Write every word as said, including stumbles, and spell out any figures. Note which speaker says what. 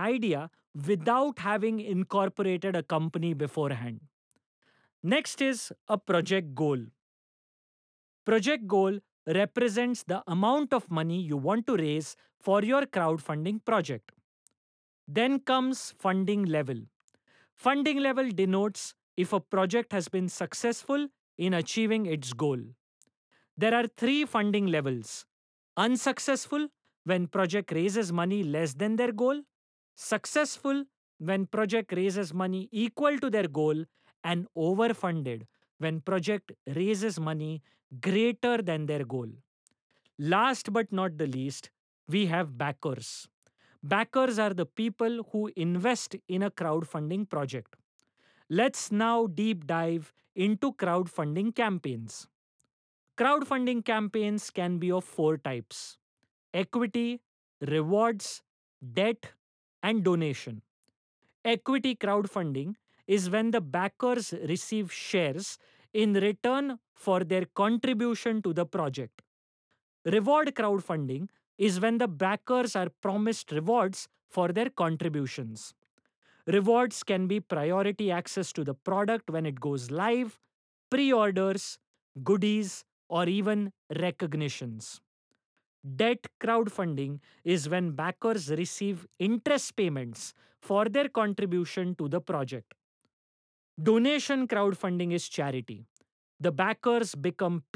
Speaker 1: idea without having incorporated a company beforehand. Next is a project goal. Project goal represents the amount of money you want to raise for your crowdfunding project. Then comes funding level. Funding level denotes if a project has been successful in achieving its goal. There are three funding levels: unsuccessful, when project raises money less than their goal; successful, when project raises money equal to their goal; and overfunded, when project raises money greater than their goal. Last but not the least, we have backers. Backers are the people who invest in a crowdfunding project. Let's now deep dive into crowdfunding campaigns. Crowdfunding campaigns can be of four types: equity, rewards, debt, and donation. Equity crowdfunding is when the backers receive shares in return for their contribution to the project. Reward crowdfunding is when the backers are promised rewards for their contributions. Rewards can be priority access to the product when it goes live, pre orders, goodies, or even recognitions. Debt crowdfunding is when backers receive interest payments for their contribution to the project. Donation crowdfunding is charity. The backers become